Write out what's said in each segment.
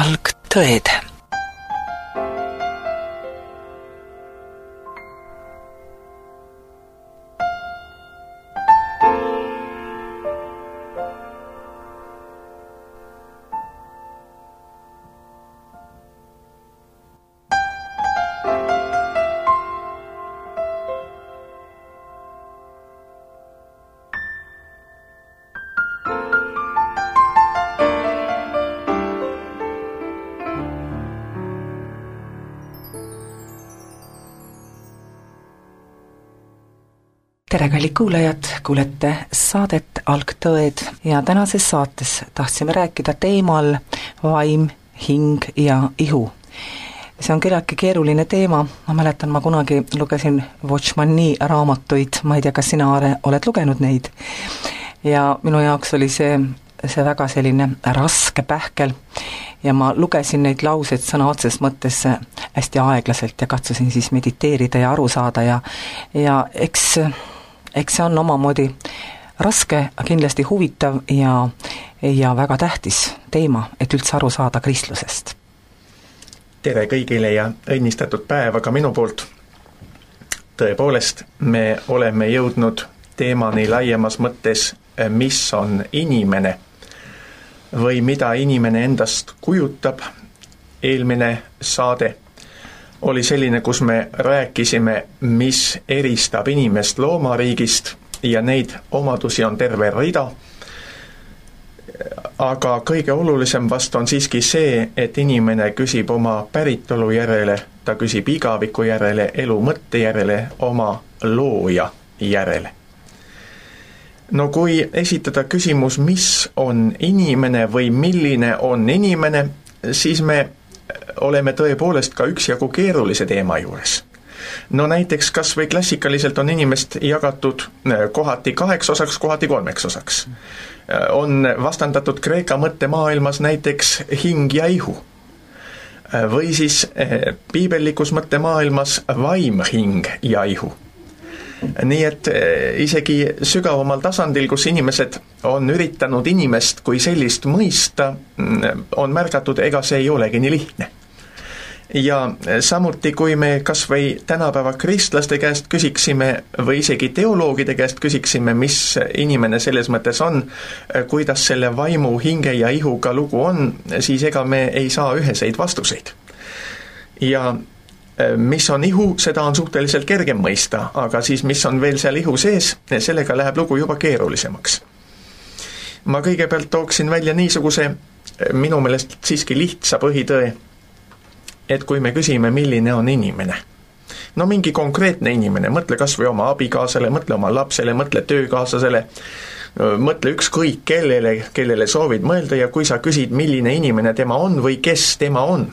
algtõed. Tere, kallid kuulajad, kuulete saadet Algtõed ja tänases saates tahtsime rääkida teemal vaim, hing ja ihu. See on küllaltki keeruline teema, ma mäletan, ma kunagi lugesin Watchmani raamatuid, ma ei tea, kas sina oled lugenud neid, ja minu jaoks oli see väga selline raske pähkel ja ma lugesin neid lauseid sõna otses mõttes hästi aeglaselt ja katsusin siis mediteerida ja aru saada ja eks see on omamoodi raske, kindlasti huvitav ja väga tähtis teema, et üldse aru saada kristlusest. Tere kõigile ja õnnistatud päeva ka minu poolt. Tõepoolest, me oleme jõudnud teemani laiemas mõttes, mis on inimene või mida inimene endast kujutab. Eelmine saade oli selline, kus me rääkisime, mis eristab inimest loomariigist ja neid omadusi on terve rida. Aga kõige olulisem vast on siiski see, et inimene küsib oma päritolu järele, ta küsib igaviku järele, elu mõtte järele, oma looja järele. No kui esitada küsimus, mis on inimene või milline on inimene, siis me oleme tõepoolest ka üksjagu keerulise teema juures. No näiteks kas või klassikaliselt on inimest jagatud kohati 2 osaks, kohati 3 osaks. On vastandatud Kreeka mõttemaailmas näiteks hing ja ihu. Või siis piibellikus mõttemaailmas vaim, hing ja ihu. Nii et isegi sügavamal tasandil, kus inimesed on üritanud inimest kui sellist mõista, on märgatud, ega see ei olegi nii lihtne. Ja samuti, kui me kas või tänapäeva kristlaste käest küsiksime või isegi teoloogide käest küsiksime, mis inimene selles mõttes on, kuidas selle vaimu, hinge ja ihuga lugu on, siis ega me ei saa üheseid vastuseid. Ja mis on ihu, seda on suhteliselt kergem mõista, aga siis mis on veel seal ihu sees, sellega läheb lugu juba keerulisemaks. Ma kõigepealt tooksin välja niisuguse minu meelest siiski lihtsa põhitõe, et kui me küsime, milline on inimene. No mingi konkreetne inimene, mõtle kas või oma abikaasale, mõtle oma lapsele, mõtle töökaaslasele, mõtle ükskõik kellele soovid mõelda ja kui sa küsid, milline inimene tema on või kes tema on,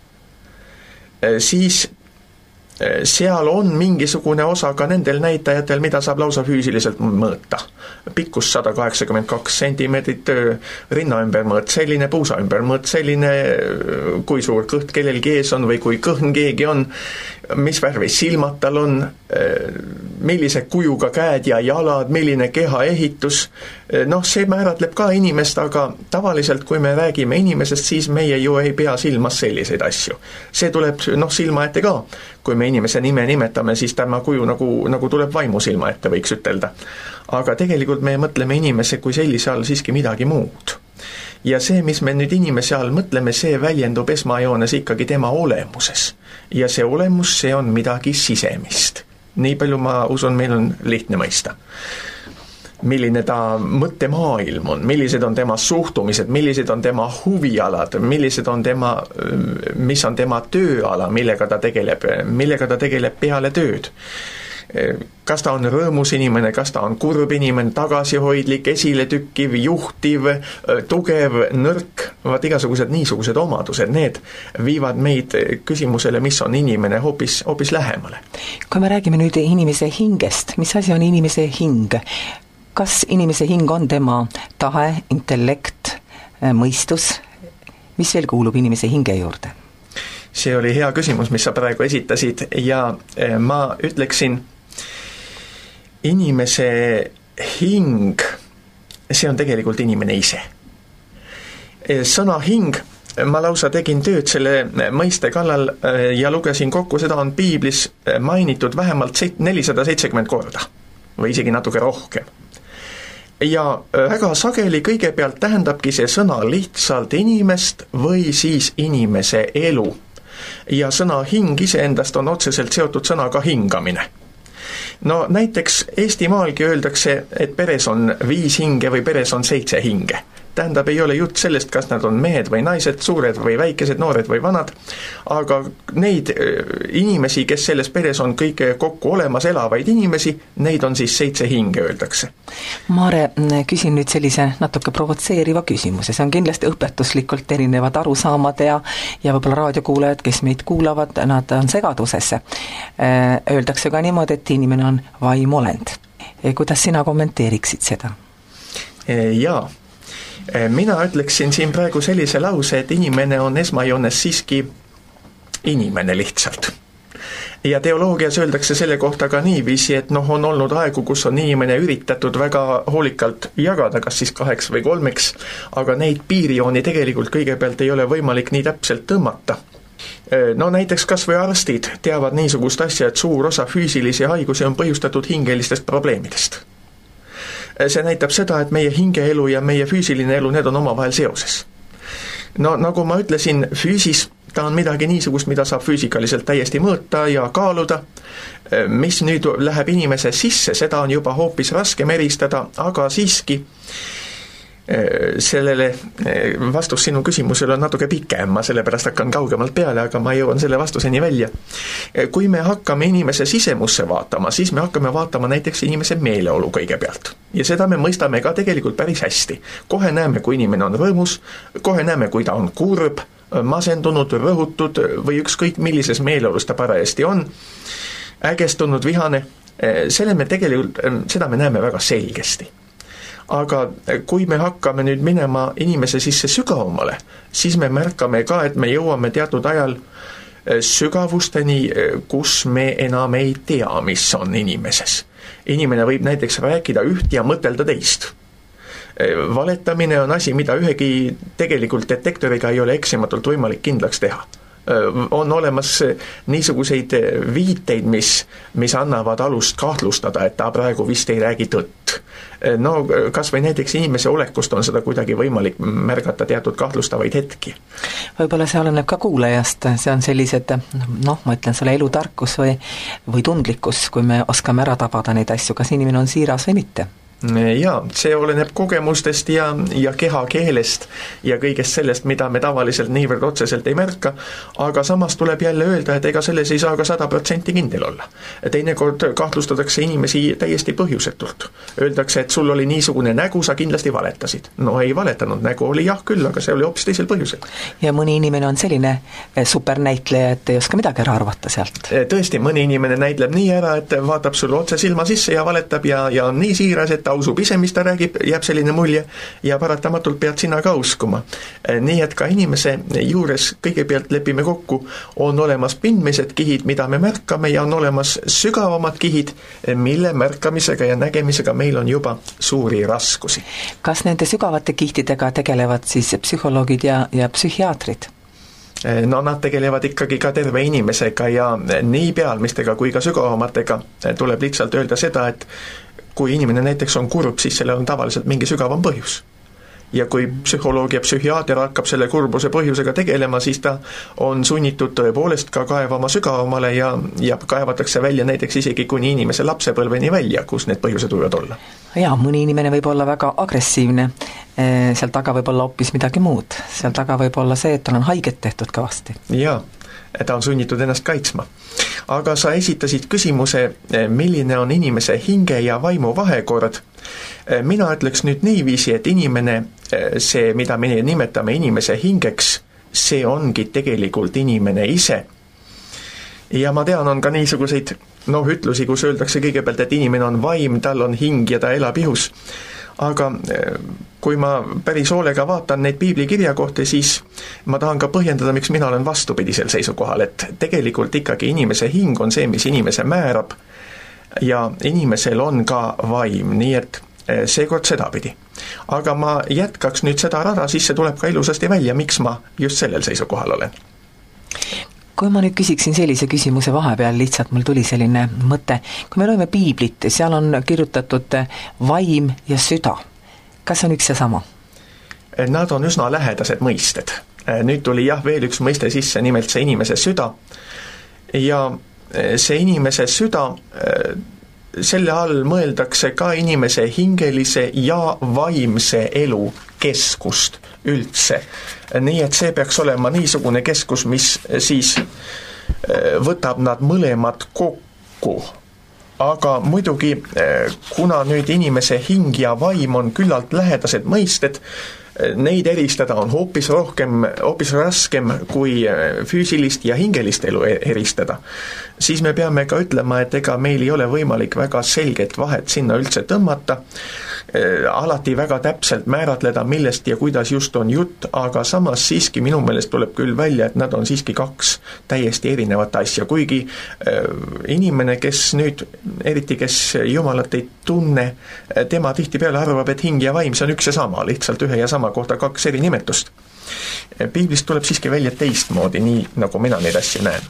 siis seal on mingisugune osa ka nendel näitajatel, mida saab lausa füüsiliselt mõõta. Pikkus 182 sentimeetrit, rinna ümbermõõt selline, puusa ümbermõõt selline, kui suur kõht kellelgi ees on või kui kõhn keegi on, mis värvi silmad tal on, millise kujuga käed ja jalad, milline keha ehitus. Noh, see määratleb ka inimest, aga tavaliselt, kui me räägime inimesest, siis meie ju ei pea silmas selliseid asju. See tuleb silma ette ka. Kui me inimese nime nimetame, siis tema kuju nagu tuleb vaimu silma ette, võiks ütelda. Aga tegelikult me mõtleme inimese kui sellise all siiski midagi muud. Ja see, mis me nüüd inimese all mõtleme, see väljendub esmajoones ikkagi tema olemuses. Ja see olemus, see on midagi sisemist. Nii palju ma usun, meil on lihtne mõista. Milline ta mõttemaailm on, millised on tema suhtumised, millised on tema huvialad, mis on tema tööala, millega ta tegeleb peale tööd. Kas ta on rõõmus inimene, kas ta on kurb inimene, tagasihoidlik, esiletükkiv, juhtiv, tugev, nõrk, igasugused niisugused omadused, need viivad meid küsimusele, mis on inimene hoopis lähemale. Kui me räägime nüüd inimese hingest, mis asi on inimese hing? Kas inimese hing on tema tahe, intellekt, mõistus? Mis veel kuulub inimese hinge juurde? See oli hea küsimus, mis sa praegu esitasid ja ma ütleksin, inimese hing, see on tegelikult inimene ise. Sõna hing ma lausa tegin tööd selle mõiste kallal ja lugesin kokku, seda on piiblis mainitud vähemalt 470 korda või isegi natuke rohkem. Ja väga sageli kõigepealt tähendabki see sõna lihtsalt inimest või siis inimese elu. Ja sõna hing iseendast on otseselt seotud sõnaga hingamine. No näiteks Eestimaalgi öeldakse, et peres on 5 hinge või peres on 7 hinge. Tähendab, ei ole jutt sellest, kas nad on mehed või naised, suured või väikesed, noored või vanad, aga neid inimesi, kes selles peres on kõige kokku olemas elavaid inimesi, neid on siis 7 hinge, öeldakse. Mare, küsin nüüd sellise natuke provotseeriva küsimuse, see on kindlasti õpetuslikult erinevad arusaamad ja võib-olla raadiokuulajad, kes meid kuulavad, nad on segadusesse. Öeldakse ka niimoodi, et inimene on vaimolend. Kuidas sina kommenteeriksid seda? Jaa. Mina ütleksin siin praegu sellise lause, et inimene on esmajoones siiski inimene lihtsalt. Ja teoloogias öeldakse selle kohta ka niiviisi, et on olnud aegu, kus on inimene üritatud väga hoolikalt jagada, kas siis 2 või 3, aga neid piirijooni tegelikult kõigepealt ei ole võimalik nii täpselt tõmmata. No näiteks kas või arstid teavad niisugust asja, et suur osa füüsilisi haigusi on põhjustatud hingelistest probleemidest. See näitab seda, et meie hingeelu ja meie füüsiline elu, need on omavahel seoses. No nagu ma ütlesin, füüsis ta on midagi niisugust, mida saab füüsikaliselt täiesti mõõta ja kaaluda. Mis nüüd läheb inimese sisse, seda on juba hoopis raskem eristada, aga siiski sellele vastus sinu küsimusele on natuke pikem, ma sellepärast hakkan kaugemalt peale, aga ma jõuan selle vastuseni välja. Kui me hakkame inimese sisemusse vaatama, siis me hakkame vaatama näiteks inimese meeleolu kõigepealt. Ja seda me mõistame ka tegelikult päris hästi. Kohe näeme, kui inimene on rõõmus, kohe näeme, kui ta on kurb, masendunud, rõhutud või ükskõik millises meeleolus ta parajasti on, ägestunud, vihane. Seda me näeme väga selgesti. Aga kui me hakkame nüüd minema inimese sisse sügavamale, siis me märkame ka, et me jõuame teatud ajal sügavusteni, kus me enam ei tea, mis on inimeses. Inimene võib näiteks rääkida üht ja mõtelda teist. Valetamine on asi, mida ühegi tegelikult detektoriga ei ole eksimatult võimalik kindlaks teha. On olemas niisuguseid viiteid, mis annavad alust kahtlustada, et ta praegu vist ei räägi tõtt. No kas või näiteks inimese olekust on seda kuidagi võimalik märgata teatud kahtlustavaid hetki. Võib-olla see oleneb ka kuulajast, see on sellised, ma ütlen selle elutarkus või tundlikkus, kui me oskame ära tabada neid asju, kas inimene on siiras või mitte. Jaa, see oleneb kogemustest ja kehakeelest ja kõigest sellest, mida me tavaliselt niivõrd otseselt ei märka, aga samas tuleb jälle öelda, et ega selles ei saa ka 100% kindel olla. Teinekord kahtlustatakse inimesi täiesti põhjusetult. Öeldakse, et sul oli niisugune nägu, sa kindlasti valetasid. No ei valetanud, nägu oli jah küll, aga see oli hoopis teisel põhjusel. Ja mõni inimene on selline supernäitleja, et ei oska midagi ära arvata sealt. Tõesti, mõni inimene näitleb nii ära, et vaatab sulle otse silma sisse ja valetab ja on nii siiras, et usub ise, mis ta räägib, jääb selline mulje ja paratamatult pead sina ka uskuma. Nii et ka inimese juures kõigepealt lepime kokku, on olemas pindmised kihid, mida me märkame ja on olemas sügavamad kihid, mille märkamisega ja nägemisega meil on juba suuri raskusi. Kas nende sügavate kihtidega tegelevad siis psühholoogid ja psühhiaatrid? No nad tegelevad ikkagi ka terve inimesega ja nii pealmistega kui ka sügavamatega tuleb lihtsalt öelda seda, et kui inimene näiteks on kurb, siis sellel on tavaliselt mingi sügavam põhjus. Ja kui psühholoog ja psühhiaater hakkab selle kurbuse põhjusega tegelema, siis ta on sunnitud tõepoolest ka kaevama sügavamale ja kaevatakse välja näiteks isegi kuni inimese lapsepõlveni välja, kus need põhjused võivad olla. Jaa, mõni inimene võib olla väga agressiivne, seal taga võib olla hoopis midagi muud. Seal taga võib olla see, et tal on haiget tehtud kõvasti. Jaa, ta on sunnitud ennast kaitsma. Aga sa esitasid küsimuse, milline on inimese hinge ja vaimu vahekord. Mina ütleks nüüd niiviisi, et inimene, see, mida me nimetame inimese hingeks, see ongi tegelikult inimene ise. Ja ma tean, on ka niisuguseid ütlusi, kus öeldakse kõigepealt, et inimene on vaim, tal on hing ja ta elab ihus. Aga kui ma päris hoolega vaatan neid piiblikirja kohta, siis ma tahan ka põhjendada, miks mina olen vastupidisel seisukohal, et tegelikult ikkagi inimese hing on see, mis inimese määrab ja inimesel on ka vaim, nii et seekord sedapidi. Aga ma jätkaks nüüd seda rada, siis see tuleb ka ilusasti välja, miks ma just sellel seisukohal olen. Kui ma nüüd küsiksin sellise küsimuse vahepeal, lihtsalt mul tuli selline mõte, kui me loeme piiblit, seal on kirjutatud vaim ja süda. Kas on üks ja sama? Nad on üsna lähedased mõisted. Nüüd tuli veel üks mõiste sisse, nimelt see inimese süda. Ja see inimese süda, selle all mõeldakse ka inimese hingelise ja vaimse elu keskust üldse. Nii et see peaks olema niisugune keskus, mis siis võtab nad mõlemad kokku. Aga muidugi, kuna nüüd inimese hing ja vaim on küllalt lähedased mõisted, neid eristada on hoopis raskem kui füüsilist ja hingelist elu eristada, siis me peame ka ütlema, et ega meil ei ole võimalik väga selget vahet sinna üldse tõmmata, alati väga täpselt määratleda, millest ja kuidas just on jutt, aga samas siiski minu meelest tuleb küll välja, et nad on siiski kaks täiesti erinevat asja, kuigi inimene, kes nüüd, eriti kes Jumalat ei tunne, tema tihtipeale arvab, et hing ja vaim, see on üks ja sama, lihtsalt ühe ja sama kohta kaks eri nimetust. Piiblist tuleb siiski välja teistmoodi, nii nagu mina neid asju näen.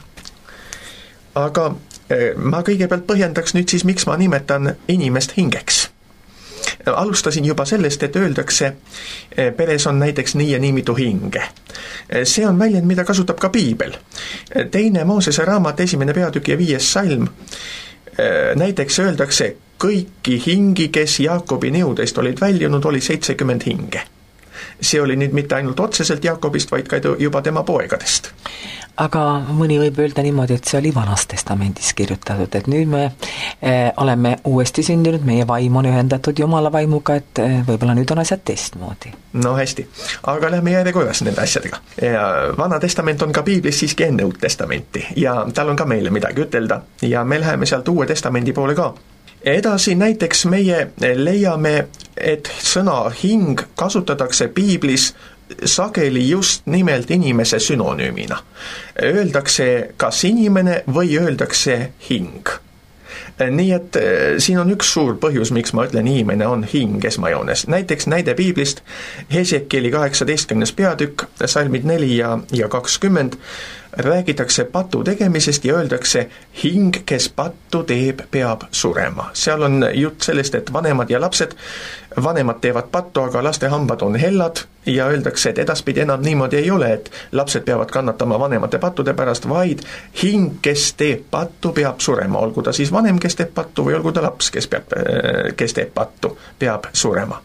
Aga ma kõigepealt põhjendaks nüüd siis, miks ma nimetan inimest hingeks. Alustasin juba sellest, et öeldakse, peres on näiteks nii ja nii mitu hinge. See on väljend, mida kasutab ka piibel. 2. Moosese raamat 1. peatükk ja 5. salm. Näiteks öeldakse, kõiki hingi, kes Jaakobi niudest olid väljunud, oli 70 hinge. See oli nüüd mitte ainult otseselt Jaakobist, vaid ka juba tema poegadest. Aga mõni võib öelda niimoodi, et see oli Vanas testamendis kirjutatud, et nüüd me oleme uuesti sündinud, meie vaim on ühendatud Jumala vaimuga, et võib-olla nüüd on asjad teistmoodi. No hästi, aga lähme järjekorras nende asjadega. Vana testament on ka piiblis siiski enne Uut testamenti ja tal on ka meile midagi ütelda ja me läheme sealt Uue testamendi poole ka. Edasi näiteks meie leiame, et sõna hing kasutatakse piiblis sageli just nimelt inimese sünonüümina. Öeldakse kas inimene või öeldakse hing. Nii et siin on üks suur põhjus, miks ma ütlen inimene on hing esmajoones. Näiteks näide piiblist Hesekieli 18. peatükk, salmid 4 ja 20, räägitakse patu tegemisest ja öeldakse hing, kes pattu teeb, peab surema. Seal on jutt sellest, et vanemad teevad pattu, aga laste hambad on hellad ja öeldakse, et edaspidi enam niimoodi ei ole, et lapsed peavad kannatama vanemate pattude pärast, vaid hing, kes teeb pattu, peab surema. Olgu ta siis vanem, kes teeb pattu või olgu ta laps, kes teeb pattu, peab surema.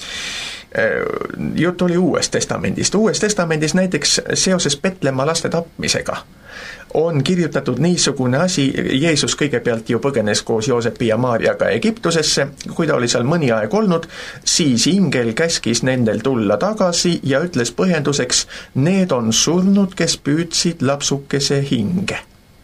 Jutt oli Uuest testamendist. Uues testamendis näiteks seoses Petlemma laste tapmisega on kirjutatud niisugune asi, Jeesus kõigepealt ju põgenes koos Joosepi ja Maarjaga Egiptusesse, kui ta oli seal mõni aeg olnud, siis ingel käskis nendel tulla tagasi ja ütles põhjenduseks, need on surnud, kes püüdsid lapsukese hinge.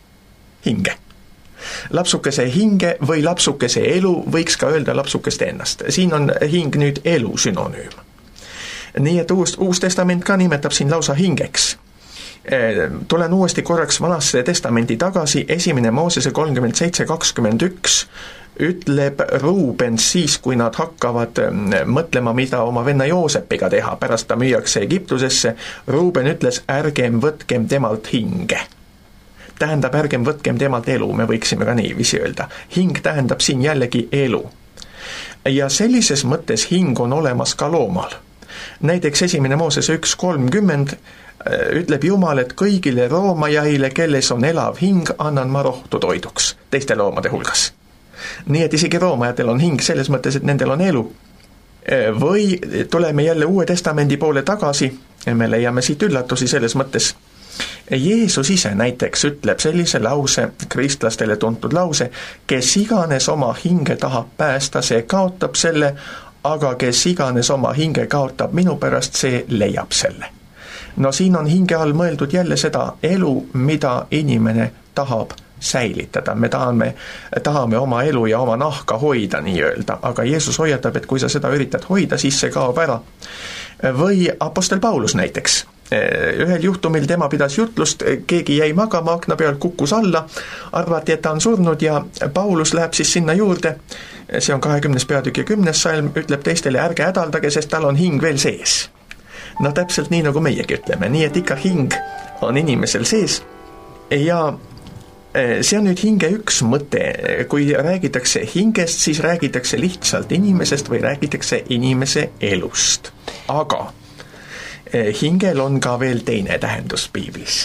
Lapsukese hinge või lapsukese elu, võiks ka öelda lapsukeste ennast. Siin on hing nüüd elu sünonüüm. Nii et uus testament ka nimetab siin lausa hingeks. Tulen uuesti korraks Vanasse testamenti tagasi, 1. Moosese 37:21 ütleb Ruuben siis, kui nad hakkavad mõtlema, mida oma venna Joosepiga teha, pärast ta müüakse Egiptusesse, Ruuben ütles, ärgem võtkem temalt hinge. Tähendab, ärgem võtkem temalt elu, me võiksime ka niiviisi öelda. Hing tähendab siin jällegi elu. Ja sellises mõttes hing on olemas ka loomal. Näiteks 1. Moosese 1:30 ütleb Jumal, et kõigile roomajahile, kelles on elav hing, annan ma rohtu toiduks, teiste loomade hulgas. Nii et isegi roomajatel on hing selles mõttes, et nendel on elu. Või tuleme jälle Uue testamendi poole tagasi, me leiame siit üllatusi selles mõttes. Jeesus ise näiteks ütleb sellise lause, kristlastele tuntud lause, kes iganes oma hinge tahab päästa, see kaotab selle, aga kes iganes oma hinge kaotab minu pärast, see leiab selle. No siin on hinge all mõeldud jälle seda elu, mida inimene tahab säilitada. Me tahame oma elu ja oma nahka hoida nii-öelda, aga Jeesus hoiatab, et kui sa seda üritad hoida, siis see kaob ära. Või apostel Paulus näiteks. Ühel juhtumil tema pidas jutlust, keegi jäi magama akna peal, kukkus alla, arvati, et ta on surnud ja Paulus läheb siis sinna juurde, see on 20. peatükk ja 10. salm, ütleb teistele, ärge hädaldage, sest tal on hing veel sees. No täpselt nii, nagu meiegi ütleme, nii et ikka hing on inimesel sees ja see on nüüd hinge üks mõte. Kui räägitakse hingest, siis räägitakse lihtsalt inimesest või räägitakse inimese elust. Aga hingel on ka veel teine tähendus piiblis.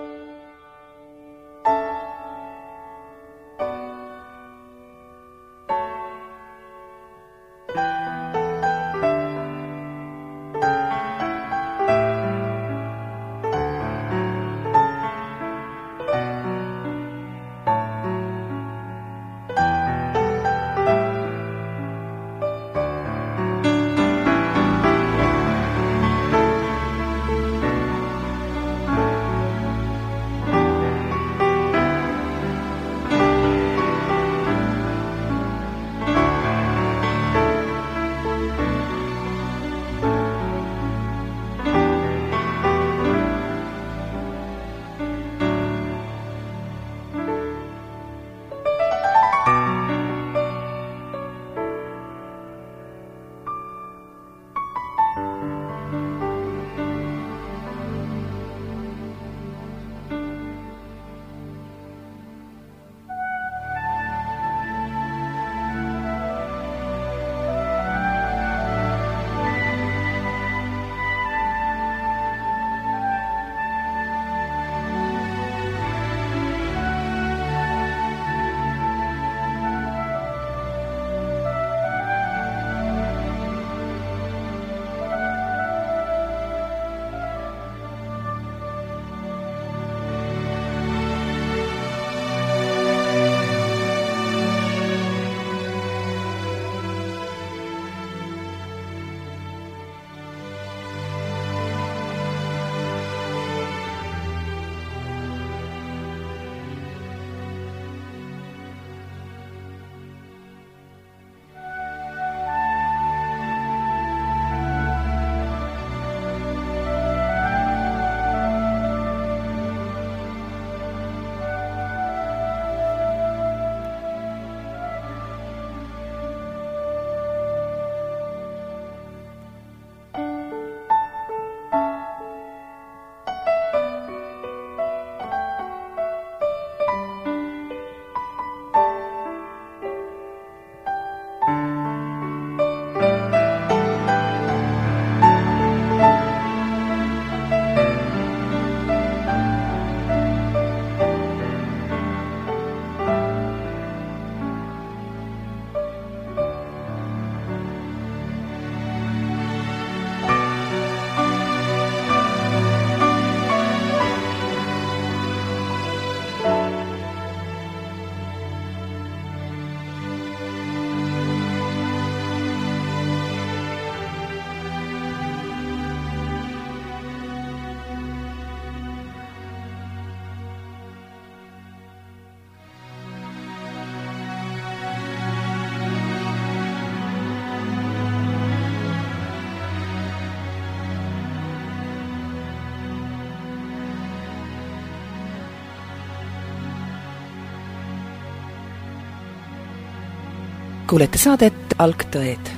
Kuulete saadet Algtõed.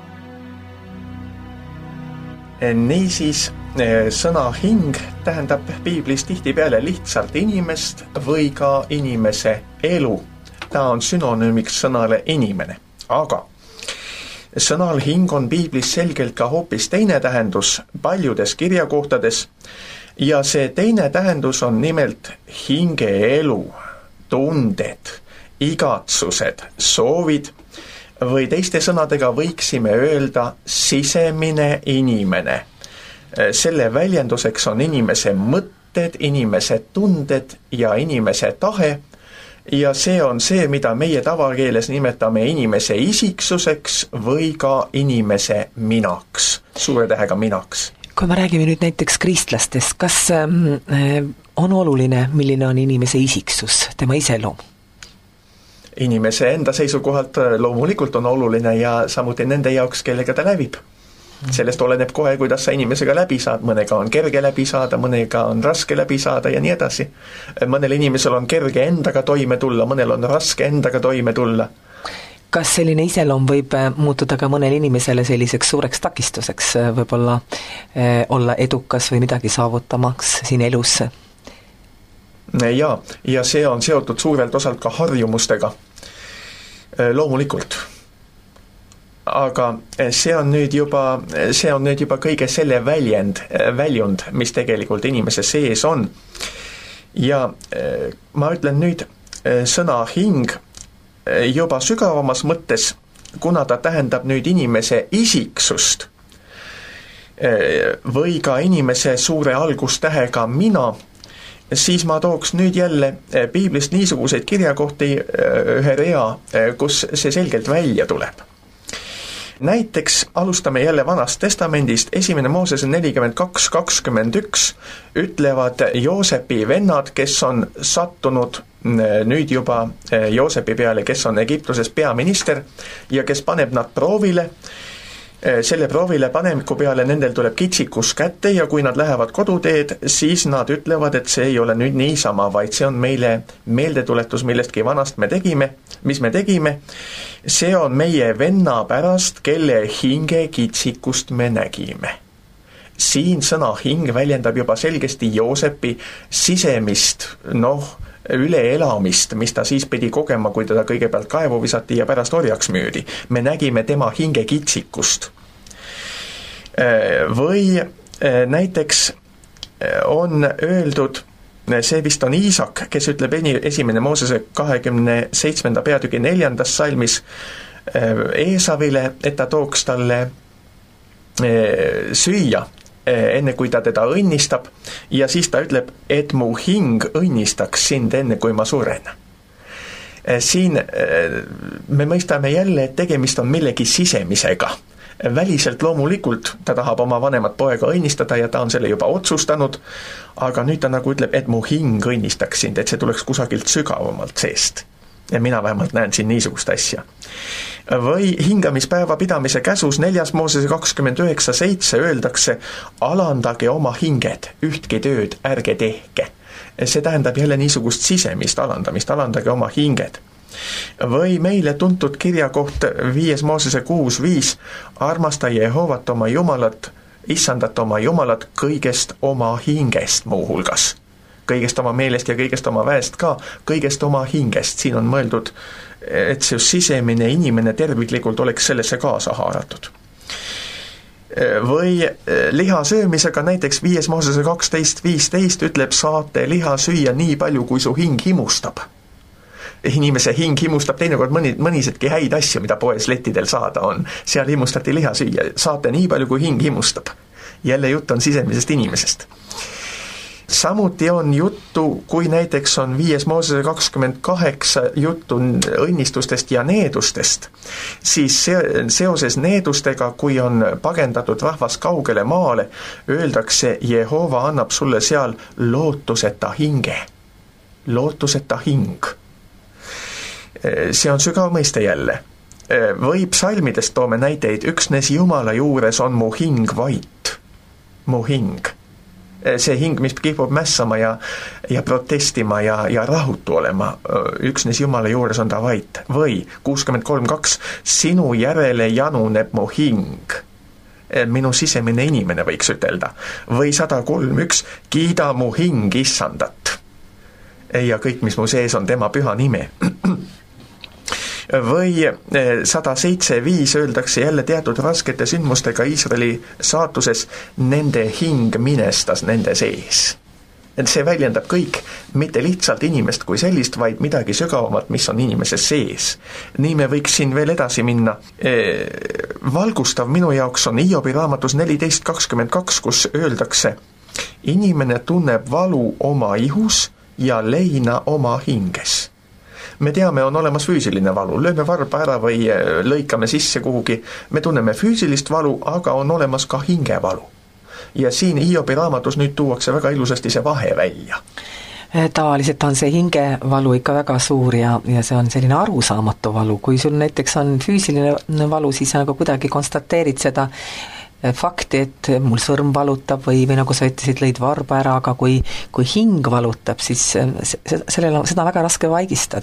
Niisiis, sõna hing tähendab piiblis tihtipeale lihtsalt inimest või ka inimese elu. Ta on sünonüümiks sõnale inimene. Aga sõnal hing on piiblis selgelt ka hoopis teine tähendus paljudes kirjakohtades ja see teine tähendus on nimelt hingeelu, tunded, igatsused, soovid või teiste sõnadega võiksime öelda sisemine inimene. Selle väljenduseks on inimese mõtted, inimese tunded ja inimese tahe ja see on see, mida meie tavakeeles nimetame inimese isiksuseks või ka inimese minaks, suure tähega minaks. Kui me räägime nüüd näiteks kristlastest, kas on oluline, milline on inimese isiksus, tema iseloom? Inimese enda seisukohalt loomulikult on oluline ja samuti nende jaoks, kellega ta läbib. Sellest oleneb kohe, kuidas sa inimesega läbi saad. Mõnega on kerge läbi saada, mõnega on raske läbi saada ja nii edasi. Mõnel inimesel on kerge endaga toime tulla, mõnel on raske endaga toime tulla. Kas selline iseloom võib muutuda ka mõnel inimesele selliseks suureks takistuseks, võib-olla olla edukas või midagi saavutamaks siin elus? Ja see on seotud suurelt osalt ka harjumustega, loomulikult. Aga see on nüüd juba kõige selle väljund, mis tegelikult inimese sees on. Ja ma ütlen nüüd sõna hing juba sügavamas mõttes, kuna ta tähendab nüüd inimese isiksust või ka inimese suure algustähega mina, siis ma tooks nüüd jälle piiblist niisuguseid kirjakohti ühe rea, kus see selgelt välja tuleb. Näiteks alustame jälle Vanast Testamendist, 1. Moosese 42:21 ütlevad Joosepi vennad, kes on sattunud nüüd juba Joosepi peale, kes on Egiptuses peaminister ja kes paneb nad proovile. Selle proovile panemiku peale nendel tuleb kitsikus kätte ja kui nad lähevad koduteed, siis nad ütlevad, et see ei ole nüüd niisama, vaid see on meile meeldetuletus millestki vanast mis me tegime. See on meie venna pärast, kelle hinge kitsikust me nägime. Siin sõna hing väljendab juba selgesti Joosepi sisemist, üleelamist, mis ta siis pidi kogema, kui teda kõigepealt kaevu visati ja pärast orjaks müüdi. Me nägime tema hinge kitsikust. Või näiteks on öeldud, see vist on Iisak, kes ütleb 1. Moosese 27. peatüki 4. salmis Eesavile, et ta tooks talle süüa, enne kui ta teda õnnistab, ja siis ta ütleb, et mu hing õnnistaks sind enne, kui ma suren. Siin me mõistame jälle, et tegemist on millegi sisemisega. Väliselt loomulikult ta tahab oma vanemat poega õnnistada ja ta on selle juba otsustanud, aga nüüd ta nagu ütleb, et mu hing õnnistaks sind, et see tuleks kusagilt sügavamalt seest. Ja mina vähemalt näen siin niisugust asja. Või hingamispäeva pidamise käsus 4. Moosese 29:7 öeldakse, alandage oma hinged, ühtki tööd ärge tehke. See tähendab jälle niisugust sisemist alandamist, alandage oma hinged. Või meile tuntud kirjakoht 5. Moosese 6:5, armasta Jehovat oma Jumalat, issandat oma Jumalat kõigest oma hingest muuhulgas. Kõigest oma meelest ja kõigest oma väest ka, kõigest oma hingest. Siin on mõeldud, et see sisemine inimene terviklikult oleks sellesse kaasa haaratud. Või liha söömisega näiteks 5. Moosese 12:15 ütleb, saate liha süüa nii palju, kui su hing himustab. Inimese hing himustab teinekord mõnisedki häid asju, mida poes lettidel saada on. Seal himustati liha süüa, saate nii palju, kui hing himustab. Jälle jutt on sisemisest inimesest. Samuti on juttu, kui näiteks on 5. Moosese 28 juttu õnnistustest ja needustest, siis seoses needustega, kui on pagendatud rahvas kaugele maale, öeldakse, Jehova annab sulle seal lootuseta hinge. Lootuseta hing. See on sügav mõiste jälle. Või psalmidest toome näiteid, üksnes Jumala juures on mu hing vait. Mu hing. See hing, mis kipub mässama ja protestima ja rahutu olema, üksnes Jumala juures on ta vait. Või 63:2, sinu järele januneb mu hing. Minu sisemine inimene võiks ütelda. Või 103:1, kiida mu hing issandat. Ja kõik, mis mu sees on, tema püha nime. Või 107:5 öeldakse jälle teatud raskete sündmustega Iisraeli saatuses, nende hing minestas nende sees. See väljendab kõik, mitte lihtsalt inimest kui sellist, vaid midagi sügavamat, mis on inimese sees. Nii me võiks siin veel edasi minna. Valgustav minu jaoks on Hiobi raamatus 14:22, kus öeldakse, inimene tunneb valu oma ihus ja leina oma hinges. Me teame, on olemas füüsiline valu, lööme varba ära või lõikame sisse kuhugi, me tunneme füüsilist valu, aga on olemas ka hingevalu. Ja siin Hiobi raamatus nüüd tuuakse väga ilusasti see vahe välja. Tavaliselt on see hingevalu ikka väga suur ja see on selline arusaamatu valu. Kui sul näiteks on füüsiline valu, siis nagu kuidagi konstateerid seda fakti, et mul sõrm valutab või nagu sa ütlesid, lõid varba ära, aga kui hing valutab, siis seda on väga raske vaigistada.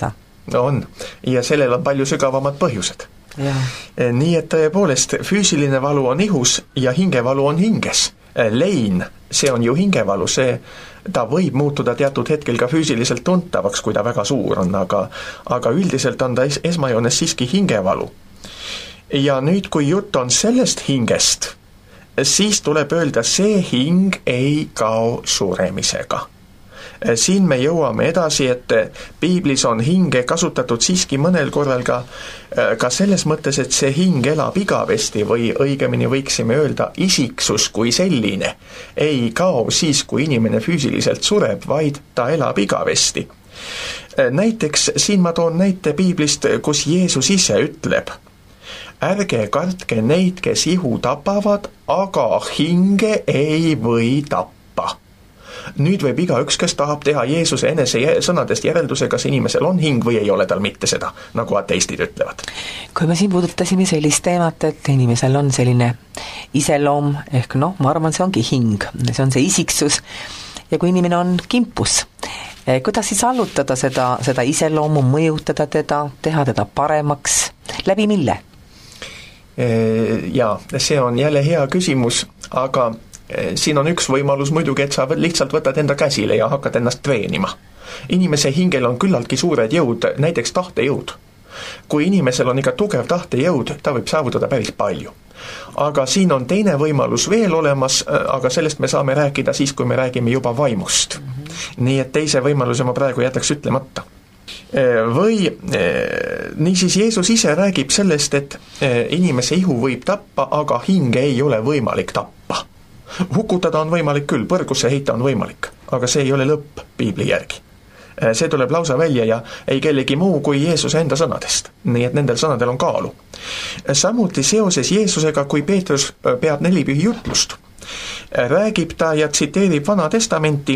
On, ja sellel on palju sügavamad põhjused. Ja. Nii et tõepoolest, füüsiline valu on ihus ja hingevalu on hinges. Lein, see on ju hingevalu, ta võib muutuda teatud hetkel ka füüsiliselt tuntavaks, kui ta väga suur on, aga üldiselt on ta esmajoones siiski hingevalu. Ja nüüd, kui jutt on sellest hingest, siis tuleb öelda, see hing ei kao suremisega. Siin me jõuame edasi, et piiblis on hinge kasutatud siiski mõnel korral ka selles mõttes, et see hing elab igavesti või õigemini võiksime öelda isiksus kui selline ei kao siis, kui inimene füüsiliselt sureb, vaid ta elab igavesti. Näiteks siin ma toon näite piiblist, kus Jeesus ise ütleb: ärge kartke neid, kes ihu tapavad, aga hinge ei või tappa. Nüüd võib igaüks, kes tahab teha Jeesuse enese sõnadest järelduse, kas inimesel on hing või ei ole tal mitte seda, nagu ateistid ütlevad. Kui me siin puudutasime sellist teemat, et inimesel on selline iseloom, ehk ma arvan, see ongi hing, see on see isiksus, ja kui inimene on kimpus, kuidas siis allutada seda iseloomu, mõjutada teda, teha teda paremaks, läbi mille? Jaa, see on jälle hea küsimus, aga siin on üks võimalus muidugi, et sa lihtsalt võtad enda käsile ja hakkad ennast treenima. Inimese hingel on küllaltki suured jõud, näiteks tahtejõud. Kui inimesel on ikka tugev tahtejõud, ta võib saavutada päris palju. Aga siin on teine võimalus veel olemas, aga sellest me saame rääkida siis, kui me räägime juba vaimust. Nii et teise võimaluse ma praegu jätaks ütlemata. Või niisiis Jeesus ise räägib sellest, et inimese ihu võib tappa, aga hinge ei ole võimalik tappa. Hukutada on võimalik küll, põrgusse heita on võimalik, aga see ei ole lõpp piibli järgi. See tuleb lausa välja ja ei kellegi muu kui Jeesuse enda sõnadest, nii et nendel sõnadel on kaalu. Samuti seoses Jeesusega, kui Peetrus peab 4 pühijutlust, räägib ta ja tsiteerib Vana Testamenti,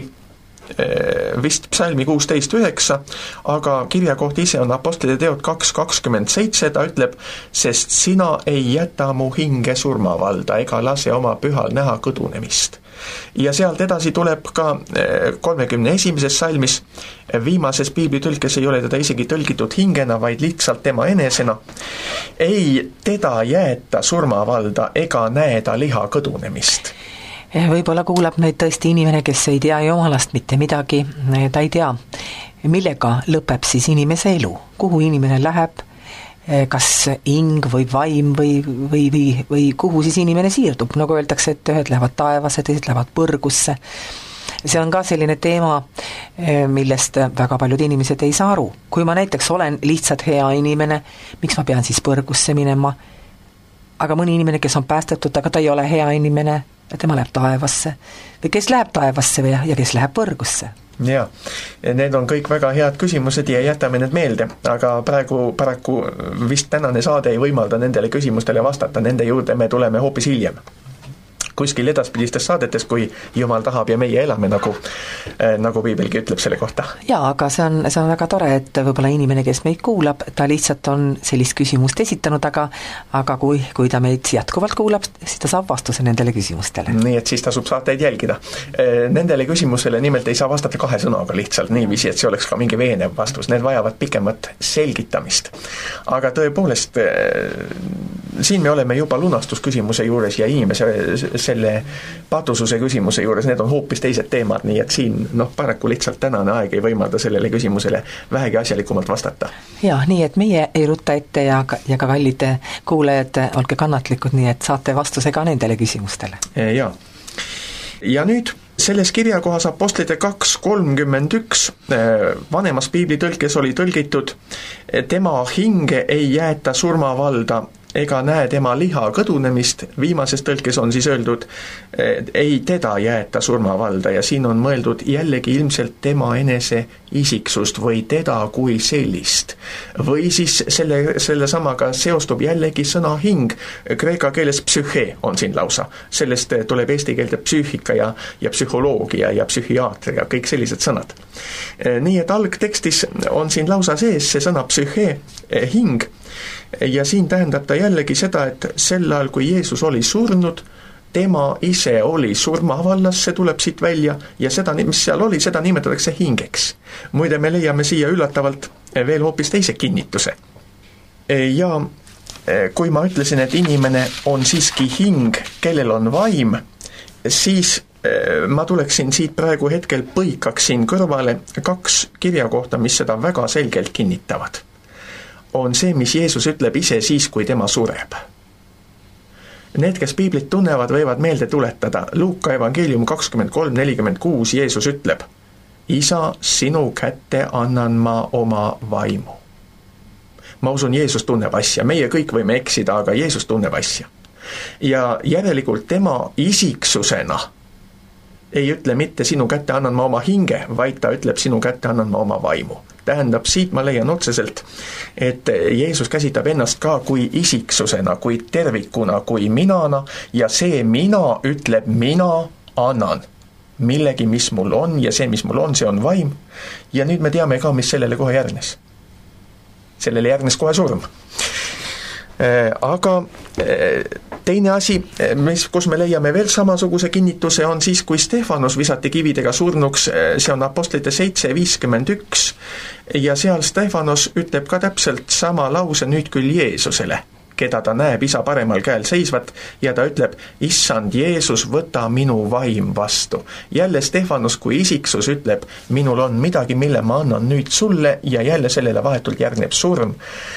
vist psalmi 16:9, aga kirjakoht ise on Apostlite teod 2:27, ta ütleb: sest sina ei jäta mu hinge surmavalda ega lase oma pühal näha kõdunemist. Ja sealt edasi tuleb ka 31. salmis, viimases piiblitõlkes ei ole teda isegi tõlgitud hingena, vaid lihtsalt tema enesena: ei teda jäeta surmavalda ega näe ta liha kõdunemist. Võib-olla kuulab neid tõesti inimene, kes ei tea Jumalast mitte midagi, ta ei tea, millega lõpeb siis inimese elu, kuhu inimene läheb, kas hing või vaim või kuhu siis inimene siirdub, nagu öeldakse, et ühed lähevad taevasse, teised lähevad põrgusse. See on ka selline teema, millest väga paljud inimesed ei saa aru. Kui ma näiteks olen lihtsalt hea inimene, miks ma pean siis põrgusse minema? Aga mõni inimene, kes on päästetud, aga ta ei ole hea inimene, tema läheb taevasse. Või kes läheb taevasse ja kes läheb põrgusse? Jaa, need on kõik väga head küsimused ja jätame need meelde, aga praegu paraku vist tänane saade ei võimalda nendele küsimustele vastata, nende juurde me tuleme hoopis hiljem. Kuskil edaspidistes saadetes, kui Jumal tahab ja meie elame, nagu piibelgi ütleb selle kohta. Jaa, aga see on väga tore, et võib-olla inimene, kes meid kuulab, ta lihtsalt on sellist küsimust esitanud, aga kui ta meid jätkuvalt kuulab, siis ta saab vastuse nendele küsimustele. Nii et siis tasub saateid jälgida. Nendele küsimusele nimelt ei saa vastata 2 sõnaga lihtsalt niiviisi, et see oleks ka mingi veenev vastus. Need vajavad pikemat selgitamist. Aga tõepoolest, siin me oleme juba lunastusküsimuse juures ja inimese selle patususe küsimuse juures, need on hoopis teised teemad, nii et siin paraku lihtsalt tänane aeg ei võimalda sellele küsimusele vähegi asjalikumalt vastata. Jaa, nii et meie ei rutta ette ja ka kallid kuulajad, olge kannatlikud, nii et saate vastuse ka nendele küsimustele. Jaa. Ja nüüd selles kirjakohas Apostlite 2:31 vanemas piiblitõlkes oli tõlgitud: tema hinge ei jäeta surmavalda ega näe tema liha kõdunemist. Viimases tõlkes on siis öeldud, ei teda jäeta surmavalda, ja siin on mõeldud jällegi ilmselt tema enese isiksust või teda kui sellist. Või siis selle samaga seostub jällegi sõna hing, kreeka keeles psühhe on siin lausa. Sellest tuleb eesti keelde psüühika ja psühholoogia ja psühhiaatria, kõik sellised sõnad. Nii et algtekstis on siin lausa sees see sõna psühhe, hing, ja siin tähendab ta jällegi seda, et sel ajal, kui Jeesus oli surnud, tema ise oli surmavallas, see tuleb siit välja, ja seda, mis seal oli, seda nimetatakse hingeks. Muide, me leiame siia üllatavalt veel hoopis teise kinnituse. Ja kui ma ütlesin, et inimene on siiski hing, kellel on vaim, siis ma tuleksin siit praegu hetkel põikaksin kõrvale 2 kirjakohta, mis seda väga selgelt kinnitavad. On see, mis Jeesus ütleb ise siis, kui tema sureb. Need, kes piiblit tunnevad, võivad meelde tuletada. Luuka evangeelium 23:46 Jeesus ütleb: Isa, sinu kätte annan ma oma vaimu. Ma usun, Jeesus tunneb asja. Meie kõik võime eksida, aga Jeesus tunneb asja. Ja järelikult tema isiksusena ei ütle mitte sinu kätte annan ma oma hinge, vaid ta ütleb sinu kätte annan ma oma vaimu. Tähendab, siit ma leian otseselt, et Jeesus käsitab ennast ka kui isiksusena, kui tervikuna, kui minana, ja see mina ütleb, mina annan millegi, mis mul on, ja see, mis mul on, see on vaim. Ja nüüd me teame ka, mis sellele kohe järgnes. Sellele järgnes kohe surm. Aga teine asi, kus me leiame veel samasuguse kinnituse, on siis, kui Stefanus visati kividega surnuks, see on Apostlite 7:51, ja seal Stefanus ütleb ka täpselt sama lause nüüd küll Jeesusele, keda ta näeb isa paremal käel seisvat, ja ta ütleb: Issand Jeesus, võta minu vaim vastu. Jälle Stefanus kui isiksus ütleb: minul on midagi, mille ma annan nüüd sulle, ja jälle sellele vahetult järgneb surm.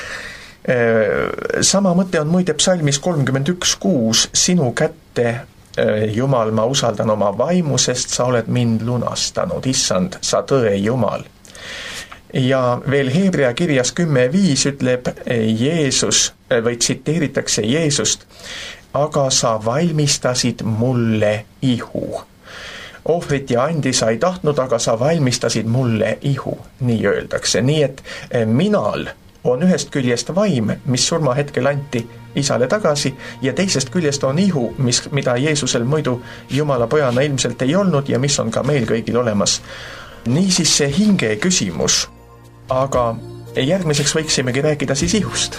Sama mõte on muide psalmis 31:6, sinu kätte, Jumal, ma usaldan oma vaimu, sest sa oled mind lunastanud, issand, sa tõe Jumal. Ja veel Hebrea kirjas 10:5 ütleb Jeesus, või tsiteeritakse Jeesust: aga sa valmistasid mulle ihu. Ohvrit ja andi sa ei tahtnud, aga sa valmistasid mulle ihu, nii öeldakse. Nii et minal on ühest küljest vaim, mis surmahetkel anti isale tagasi, ja teisest küljest on ihu, mida Jeesusel muidu Jumala pojana ilmselt ei olnud ja mis on ka meil kõigil olemas. Niisiis see hinge küsimus, aga järgmiseks võiksimegi rääkida siis ihust.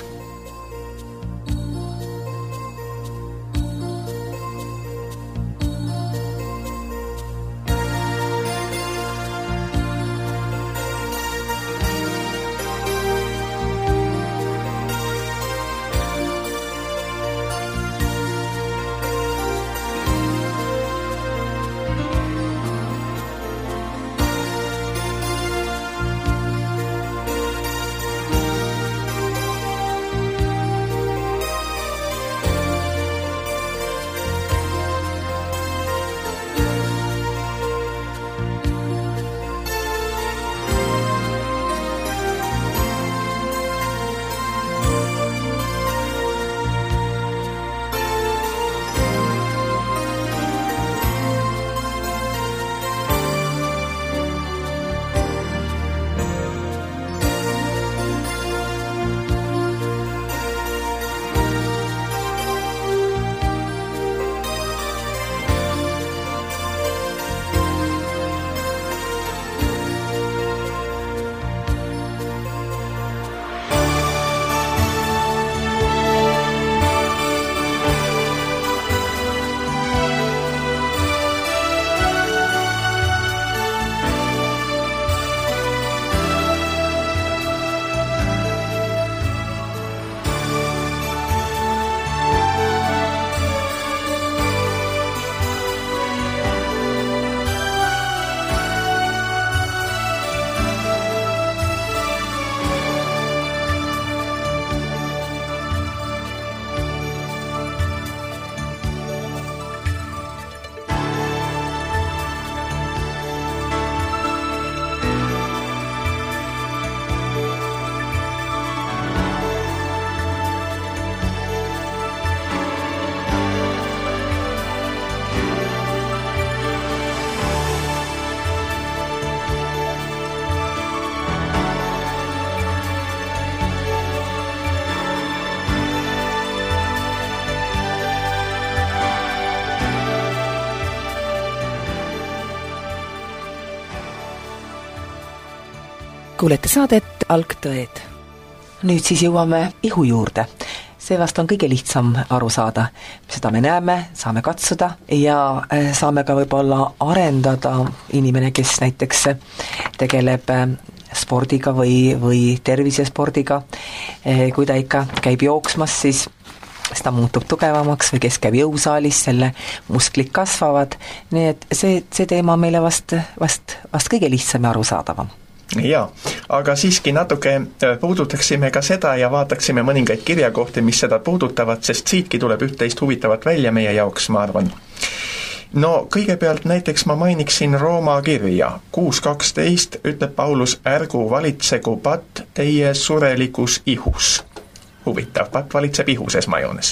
Kuulete saadet Algtõed. Nüüd siis jõuame ihu juurde. See vast on kõige lihtsam aru saada. Seda me näeme, saame katsuda ja saame ka võib-olla arendada inimene, kes näiteks tegeleb spordiga või tervisespordiga, kui ta ikka käib jooksmas, siis ta muutub tugevamaks või kes käib jõusaalis, selle musklid kasvavad, nii et see teema on meile vast kõige lihtsam ja arusaadavam. Jaa, aga siiski natuke puudutaksime ka seda ja vaataksime mõningaid kirjakohti, mis seda puudutavad, sest siitki tuleb üht-teist huvitavat välja meie jaoks, ma arvan. No kõigepealt näiteks ma mainiksin Rooma kirja. 6.12 ütleb Paulus, ärgu valitsegu patt teie surelikus ihus. Huvitav, patt valitseb ihus esmajoones.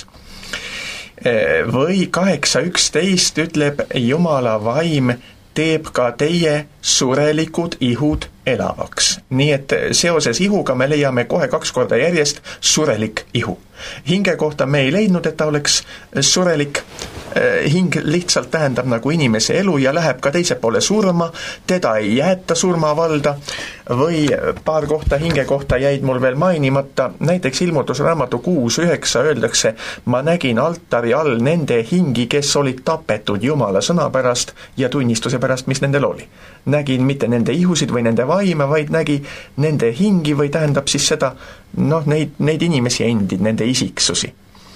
Või 8.11 ütleb, Jumala vaim teeb ka teie surelikud ihud elavaks. Nii et seoses ihuga me leiame kohe 2 korda järjest surelik ihu. Hinge kohta me ei leidnud, et ta oleks surelik. Hing lihtsalt tähendab nagu inimese elu ja läheb ka teise poole surma, teda ei jäeta surmavalda või paar kohta hinge kohta jäid mul veel mainimata. Näiteks Ilmutusraamatu 6.9 öeldakse, ma nägin altari all nende hingi, kes olid tapetud Jumala sõna pärast ja tunnistuse pärast, mis nendel oli. Nägin mitte nende ihusid või nende vaime, vaid nägi nende hingi või tähendab siis seda, neid inimesi endid, nende isiksusi.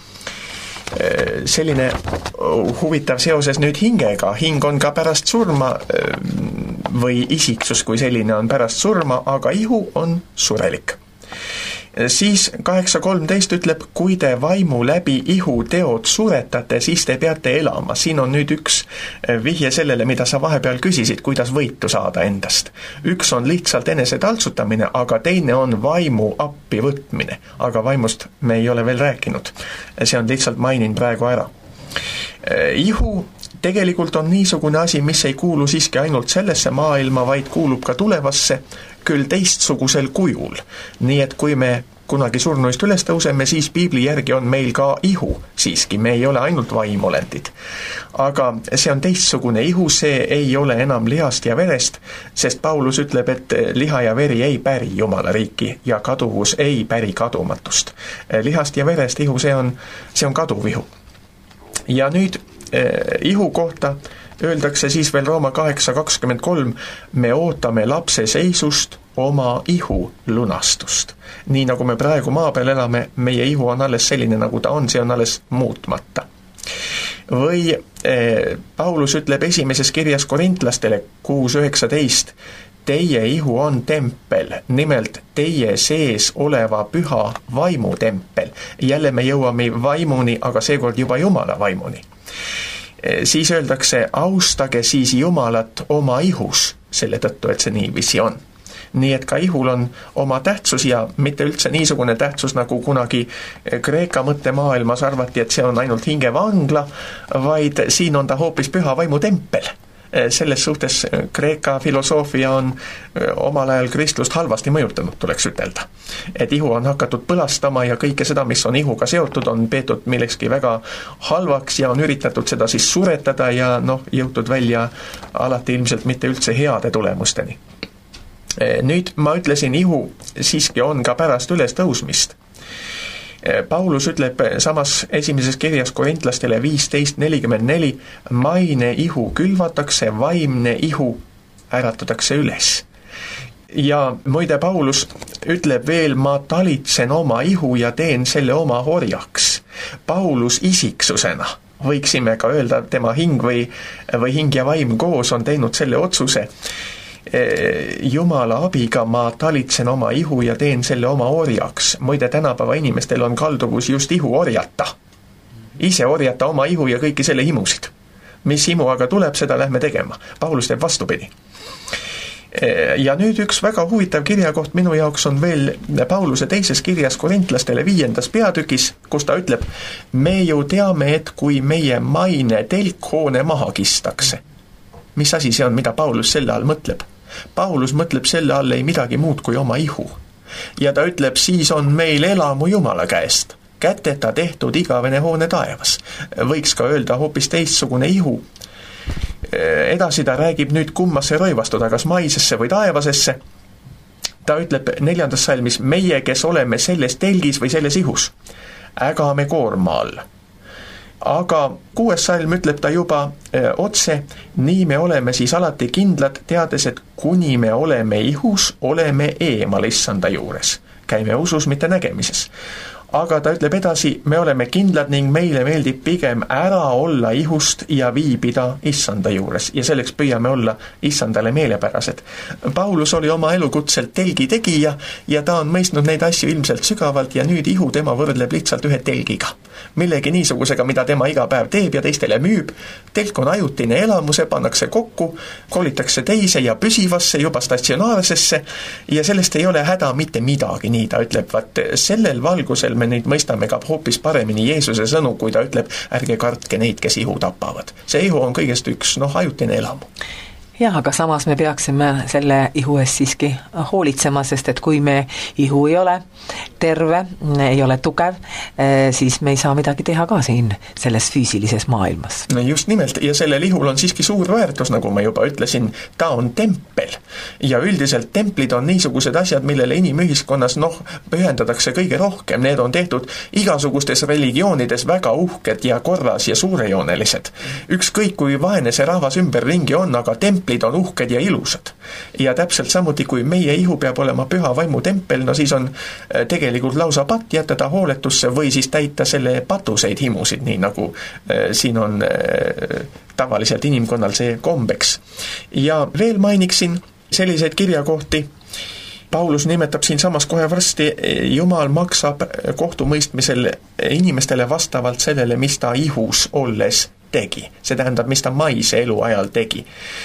Selline huvitav seoses nüüd hingega. Hing on ka pärast surma või isiksus kui selline on pärast surma, aga ihu on surelik. Siis 8.13 ütleb, kui te vaimu läbi ihu teod suretate, siis te peate elama. Siin on nüüd üks vihje sellele, mida sa vahepeal küsisid, kuidas võitu saada endast. Üks on lihtsalt enese taltsutamine, aga teine on vaimu appi võtmine. Aga vaimust me ei ole veel rääkinud. See on lihtsalt mainin praegu ära. Ihu tegelikult on niisugune asi, mis ei kuulu siiski ainult sellesse maailma, vaid kuulub ka tulevasse, küll teistsugusel kujul. Nii et kui me kunagi surnuist üles tõuseme, siis piibli järgi on meil ka ihu siiski, me ei ole ainult vaimolendid. Aga see on teistsugune ihu, see ei ole enam lihast ja verest, sest Paulus ütleb, et liha ja veri ei päri Jumala riiki ja kaduvus ei päri kadumatust. Lihast ja verest ihu, see on kaduv ihu. Ja nüüd ihu kohta öeldakse siis veel Rooma 8.23, me ootame lapse seisust oma ihu lunastust. Nii nagu me praegu maa peal elame, meie ihu on alles selline, nagu ta on, see on alles muutmata. Või Paulus ütleb esimeses kirjas korintlastele 6.19, teie ihu on tempel, nimelt teie sees oleva püha vaimu tempel. Jälle me jõuame vaimuni, aga seekord juba Jumala vaimuni. Siis öeldakse, austage siis Jumalat oma ihus, selle tõttu, et see niiviisi on. Nii et ka ihul on oma tähtsus ja mitte üldse niisugune tähtsus, nagu kunagi Kreeka mõttemaailmas arvati, et see on ainult hingevangla, vaid siin on ta hoopis püha vaimu tempel. Selles suhtes Kreeka filosoofia on omal ajal kristlust halvasti mõjutanud, tuleks ütelda. Et ihu on hakatud põlastama ja kõike seda, mis on ihuga seotud, on peetud millekski väga halvaks ja on üritatud seda siis suretada ja jõutud välja alati ilmselt mitte üldse heade tulemusteni. Nüüd ma ütlesin, ihu siiski on ka pärast üles tõusmist. Paulus ütleb samas esimeses kirjas korintlastele 15.44, maine ihu külvatakse, vaimne ihu äratatakse üles. Ja muide Paulus ütleb veel, ma talitsen oma ihu ja teen selle oma orjaks. Paulus isiksusena, võiksime ka öelda, tema hing või hing ja vaim koos on teinud selle otsuse, Jumala abiga ma talitsen oma ihu ja teen selle oma orjaks. Muide, tänapäeva inimestel on kalduvus just ihu orjata. Ise orjata oma ihu ja kõiki selle himusid. Mis himu aga tuleb, seda lähme tegema. Paulus teeb vastupidi. Ja nüüd üks väga huvitav kirjakoht minu jaoks on veel Pauluse teises kirjas korintlastele 5. peatükis, kus ta ütleb, me ju teame, et kui meie maine telkhoone maha kistakse. Mis asi see on, mida Paulus selle all mõtleb? Paulus mõtleb selle all ei midagi muud kui oma ihu. Ja ta ütleb, siis on meil elamu Jumala käest, käteta tehtud igavene hoone taevas. Võiks ka öelda hoopis teistsugune ihu. Edasi ta räägib nüüd kummasse rõivastuda, kas maisesse või taevasesse. Ta ütleb 4. salmis, meie, kes oleme selles telgis või selles ihus, ägame koorma all. aga 6. salm ütleb ta juba otse, nii me oleme siis alati kindlad, teades, et kuni me oleme ihus, oleme eemal issanda juures. Käime usus, mitte nägemises. Aga ta ütleb edasi, me oleme kindlad ning meile meeldib pigem ära olla ihust ja viibida issanda juures ja selleks püüame olla issandale meelepärased. Paulus oli oma elukutselt telgi tegija ja ta on mõistnud neid asju ilmselt sügavalt ja nüüd ihu tema võrdleb lihtsalt ühe telgiga. Millegi niisugusega, mida tema iga päev teeb ja teistele müüb. Telk on ajutine elamuse, pannakse kokku, kolitakse teise ja püsivasse, juba statsionaarsesse ja sellest ei ole häda mitte midagi, nii ta ütleb, vaat sellel valgusel me neid mõistame ka hoopis paremini Jeesuse sõnu, kui ta ütleb, ärge kartke neid, kes ihu tapavad. See ihu on kõigest üks, ajutine elamu. Jah, aga samas me peaksime selle ihu eest siiski hoolitsema, sest et kui me ihu ei ole terve, ei ole tugev, siis me ei saa midagi teha ka siin selles füüsilises maailmas. Just nimelt, ja sellel ihul on siiski suur väärtus, nagu ma juba ütlesin, ta on tempel. Ja üldiselt templid on niisugused asjad, millele inimühiskonnas pühendatakse kõige rohkem. Need on tehtud igasugustes religioonides väga uhked ja korras ja suurejoonelised. Ükskõik kui vaene see rahvas ümberringi on, aga templid on uhked ja ilusad. Ja täpselt samuti, kui meie ihu peab olema püha vaimu tempel, siis on tegelikult lausa patt jätta ta hooletusse või siis täita selle patuseid himusid, nii nagu siin on tavaliselt inimkonnal see kombeks. Ja veel mainiksin selliseid kirjakohti. Paulus nimetab siin samas kohe varsti, Jumal maksab kohtumõistmisel inimestele vastavalt sellele, mis ta ihus olles tegi. See tähendab, mis ta maise elu ajal tegi.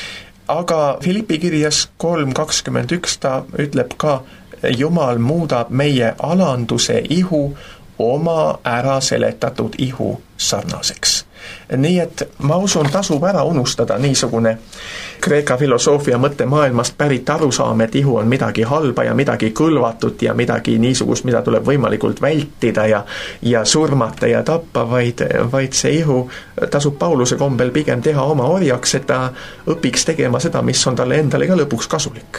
Aga Filippi kirjas 3:21 ta ütleb ka, Jumal muudab meie alanduse ihu oma ära seletatud ihu sarnaseks. Nii et ma usun, tasub ära unustada niisugune Kreeka filosoofia mõttemaailmast pärit arusaam, et ihu on midagi halba ja midagi kõlvatut ja midagi niisugust, mida tuleb võimalikult vältida ja surmata ja tappa, vaid see ihu tasub Pauluse kombel pigem teha oma orjaks, et ta õpiks tegema seda, mis on talle endale ka lõpuks kasulik.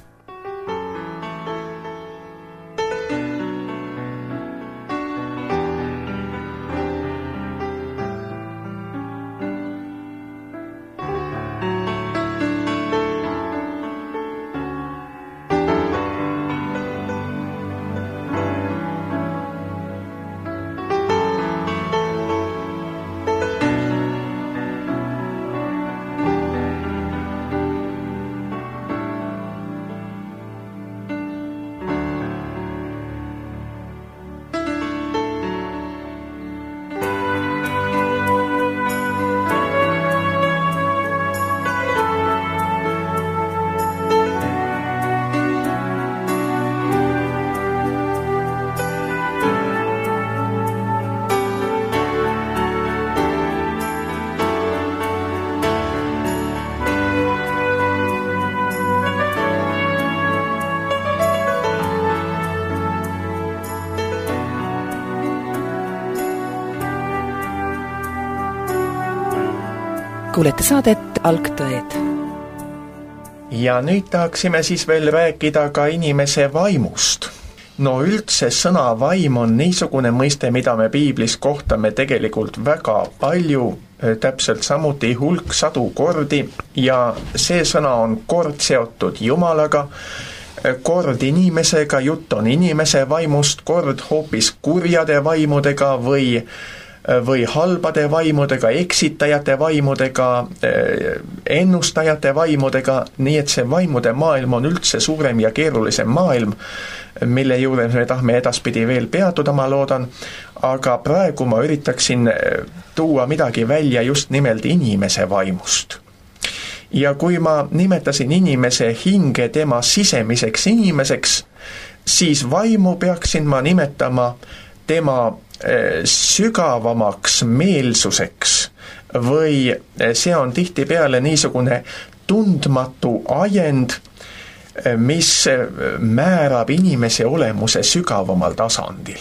Kuulete saadet Algtõed. Ja nüüd tahaksime siis veel rääkida ka inimese vaimust. Üldse sõna vaim on niisugune mõiste, mida me piiblis kohtame tegelikult väga palju, täpselt samuti hulk sadu kordi ja see sõna on kord seotud Jumalaga, kord inimesega, jutt on inimese vaimust, kord hoopis kurjade vaimudega või halbade vaimudega, eksitajate vaimudega, ennustajate vaimudega, nii et see vaimude maailm on üldse suurem ja keerulisem maailm, mille juures me tahame edaspidi veel peatuda, ma loodan, aga praegu ma üritaksin tuua midagi välja just nimelt inimese vaimust. Ja kui ma nimetasin inimese hinge tema sisemiseks inimeseks, siis vaimu peaksin ma nimetama tema sügavamaks meelsuseks või see on tihtipeale niisugune tundmatu ajend, mis määrab inimese olemuse sügavamal tasandil.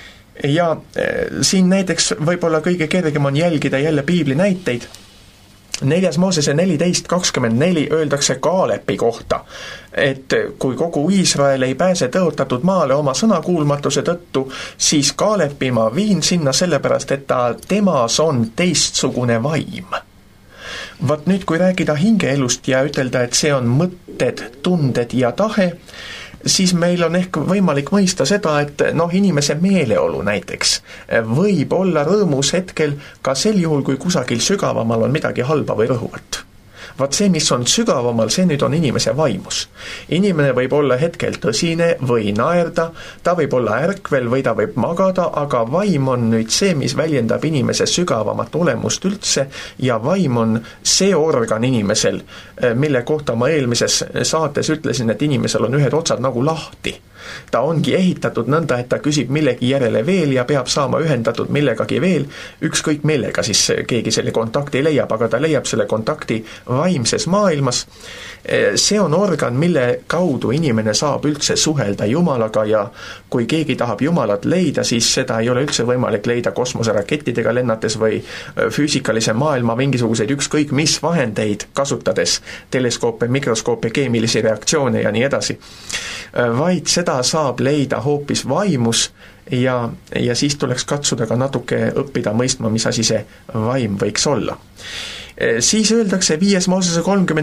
Ja siin näiteks võib-olla kõige kergem on jälgida jälle piibli näiteid 4. Moosese 14:24 öeldakse Kaalepi kohta, et kui kogu Iisrael ei pääse tõotatud maale oma sõnakuulmatuse tõttu, siis Kaalepi ma viin sinna sellepärast, et temas on teistsugune vaim. Vaat nüüd, kui rääkida hingeelust ja ütelda, et see on mõtted, tunded ja tahe, siis meil on ehk võimalik mõista seda, et inimese meeleolu näiteks võib olla rõõmus hetkel ka sel juhul, kui kusagil sügavamal on midagi halba või rõhuvat. Vaat see, mis on sügavamal, see nüüd on inimese vaimus. Inimene võib olla hetkel tõsine või naerda, ta võib olla ärkvel või ta võib magada, aga vaim on nüüd see, mis väljendab inimese sügavamat olemust üldse, ja vaim on see organ inimesel, mille kohta ma eelmises saates ütlesin, et inimesel on ühed otsad nagu lahti. Ta ongi ehitatud nõnda, et ta küsib millegi järele veel ja peab saama ühendatud millegagi veel, ükskõik millega siis keegi selle kontakti leiab, aga ta leiab selle kontakti vaimses maailmas. See on organ, mille kaudu inimene saab üldse suhelda Jumalaga, ja kui keegi tahab Jumalat leida, siis seda ei ole üldse võimalik leida kosmoserakettidega lennates või füüsikalise maailma mingisuguseid ükskõik mis vahendeid kasutades, teleskoope, mikroskoope, keemilisi reaktsioone ja nii edasi, vaid seda saab leida hoopis vaimus, ja siis tuleks katsuda ka natuke õppida mõistma, mis asi see vaim võiks olla. Siis öeldakse 5. Moosese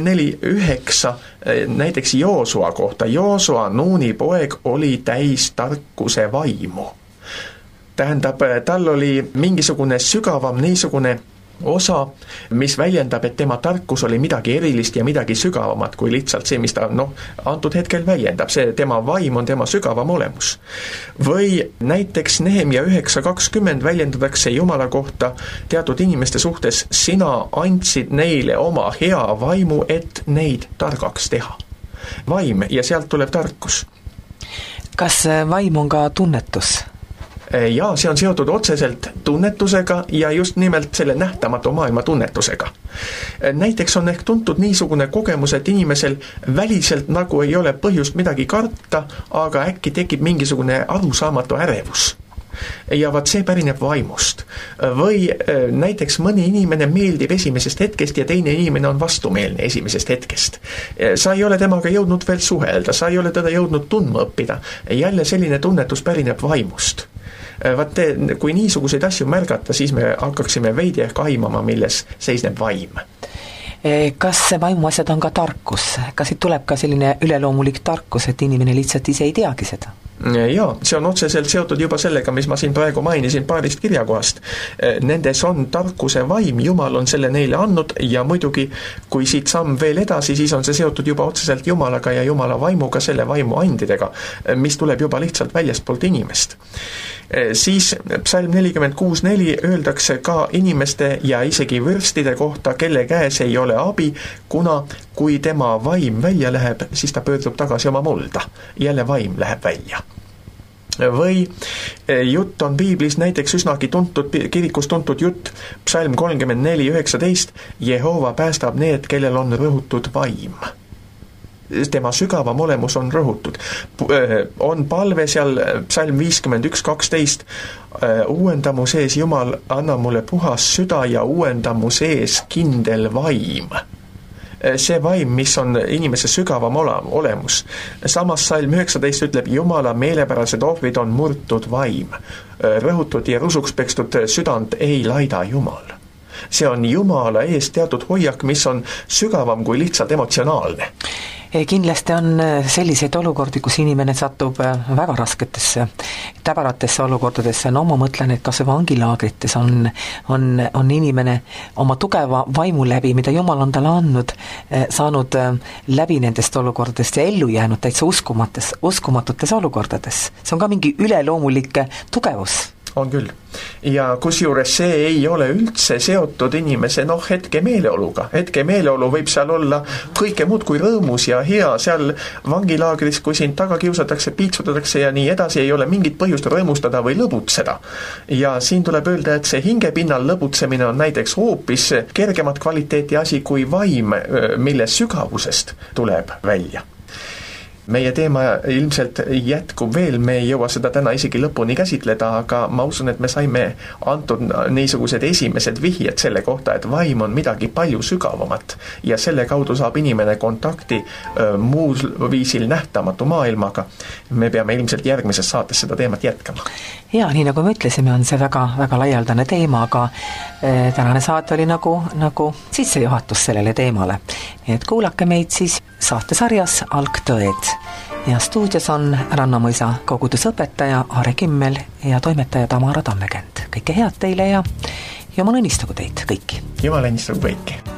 34:9 näiteks Joosua kohta. Joosua, Nuuni poeg, oli täis tarkuse vaimu. Tähendab, tal oli mingisugune sügavam niisugune osa, mis väljendab, et tema tarkus oli midagi erilist ja midagi sügavamat kui lihtsalt see, mis ta antud hetkel väljendab. See tema vaim on tema sügavam olemus. Või näiteks Nehemia 9:20 väljendatakse Jumala kohta teatud inimeste suhtes: sina andsid neile oma hea vaimu, et neid targaks teha. Vaim, ja sealt tuleb tarkus. Kas vaim on ka tunnetus? Ja see on seotud otseselt tunnetusega ja just nimelt selle nähtamatu maailma tunnetusega. Näiteks on ehk tuntud niisugune kogemus, et inimesel väliselt nagu ei ole põhjust midagi karta, aga äkki tekib mingisugune arusaamatu ärevus. Ja vaat see pärineb vaimust. Või näiteks mõni inimene meeldib esimesest hetkest ja teine inimene on vastumeelne esimesest hetkest. Sa ei ole temaga jõudnud veel suhelda, sa ei ole teda jõudnud tundma õppida. Jälle selline tunnetus pärineb vaimust. Vaat kui niisuguseid asju märgata, siis me hakkaksime veidi ehk aimama, milles seisneb vaim. Kas vaimuasjad on ka tarkus? Kas siit tuleb ka selline üleloomulik tarkus, et inimene lihtsalt ise ei teagi seda? Jaa, see on otseselt seotud juba sellega, mis ma siin praegu mainisin paarist kirjakohast. Nendes on tarkuse vaim, Jumal on selle neile andnud, ja muidugi, kui siit samm veel edasi, siis on see seotud juba otseselt Jumalaga ja Jumala vaimuga, selle vaimu andidega, mis tuleb juba lihtsalt väljastpoolt inimest. Siis psalm 46:4 öeldakse ka inimeste ja isegi vürstide kohta, kelle käes ei ole abi, kuna kui tema vaim välja läheb, siis ta pöördub tagasi oma mulda. Jälle vaim läheb välja. Või jutt on piiblis näiteks üsnagi tuntud, kirikus tuntud jutt, psalm 34:19, Jehova päästab need, kellel on rõhutud vaim. Tema sügavam olemus on rõhutud. On palve seal psalm 51:12, uuenda mu sees, Jumal, anna mulle puhas süda ja uuenda mu sees kindel vaim. See vaim, mis on inimese sügavam olemus. Samas psalm 19 ütleb, Jumala meelepärased ohvrid on murtud vaim. Rõhutud ja rusuks pekstud südant ei laida Jumal. See on Jumala ees teatud hoiak, mis on sügavam kui lihtsalt emotsionaalne. Kindlasti on selliseid olukordi, kus inimene satub väga rasketesse, täbaratesse olukordadesse. No ma mõtlen, et kas vangilaagrites on inimene oma tugeva vaimu läbi, mida Jumal on talle andnud, saanud läbi nendest olukordadest ja ellu jäänud täitsa uskumatutes olukordades. See on ka mingi üleloomulik tugevus. On küll. Ja kusjuures see ei ole üldse seotud inimese hetke meeleoluga. Hetke meeleolu võib seal olla kõike muud kui rõõmus ja hea. Seal vangilaagris, kui sind taga kiusatakse, piitsutatakse ja nii edasi, ei ole mingit põhjust rõõmustada või lõbutseda. Ja siin tuleb öelda, et see hingepinnal lõbutsemine on näiteks hoopis kergemat kvaliteeti asi kui vaim, mille sügavusest tuleb välja. meie teema ilmselt jätkub veel, me ei jõua seda täna isegi lõpuni käsitleda, aga ma usun, et me saime antud niisugused esimesed vihjed selle kohta, et vaim on midagi palju sügavamat ja selle kaudu saab inimene kontakti muus viisil nähtamatu maailmaga. Me peame ilmselt järgmises saates seda teemat jätkama. Ja nii nagu me ütlesime, on see väga, väga laialdane teema, aga tänane saate oli nagu sissejuhatus sellele teemale. Nii et kuulake meid siis saatesarjas Algtõed ja stuudios on Rannamõisa kogudusõpetaja Aare Kimmel ja toimetaja Tamara Tammekend. Kõike head teile ja Jumal õnnistagu teid kõiki. Jumal õnnistagu kõiki.